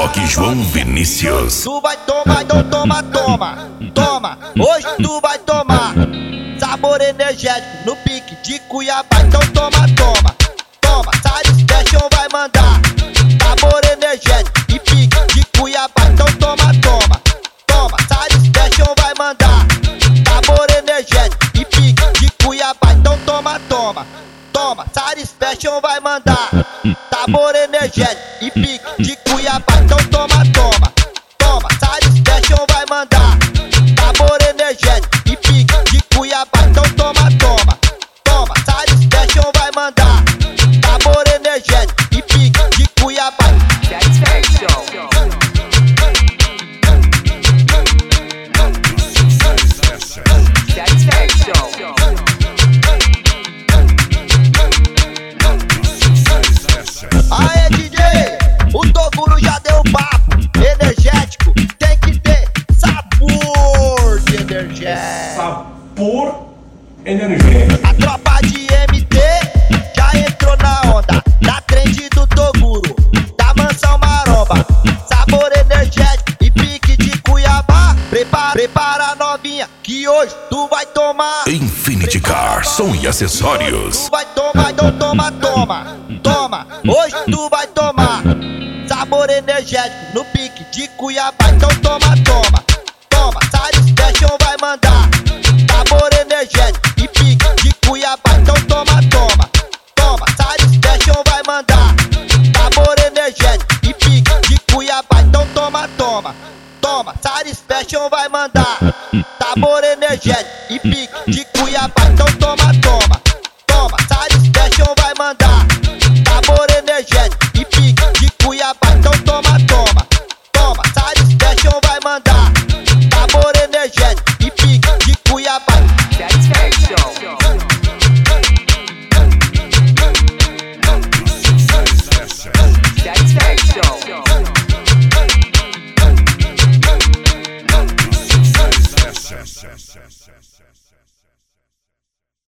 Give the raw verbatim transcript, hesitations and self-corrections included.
Toque João Vinícius. Tu vai tomar, então toma, toma, toma. Hoje tu vai tomar sabor energético no pique de Cuiabá. Então toma, toma, toma. Salles Fashion vai mandar sabor energético e pique de Cuiabá. Então toma, toma, toma. Salles Fashion vai mandar sabor energético e pique de Cuiabá. Então toma, toma, toma. Salles Fashion vai mandar sabor energético e pique de Cuiabá. Então toma, toma, toma. Salles Fashion vai mandar sabor energético e pique de Cuiabá. Então toma, toma, toma. Salles Fashion vai mandar sabor energético e pique de Cuiabá. Aê D J, o Toguro já deu papo. Energético tem que ter sabor de energético. Sabor energético. A tropa de M T já entrou na onda da trend do Toguro, da mansão maromba. Sabor energético e pique de Cuiabá. Prepara, prepara a novinha que hoje tu vai tomar. Infinity Car, som e acessórios. Tu vai tomar, então toma, toma, toma. Hoje tu vai tomar sabor energético no pique de Cuiabá. Então toma, toma, toma. Salles Fashion vai mandar sabor energético e pique de Cuiabá. Então toma, toma, toma. Salles Fashion vai mandar sabor energético e pique de Cuiabá. Então toma, toma, toma. Salles Fashion vai mandar sabor energético e pique de Cuiabá. Então toma, toma.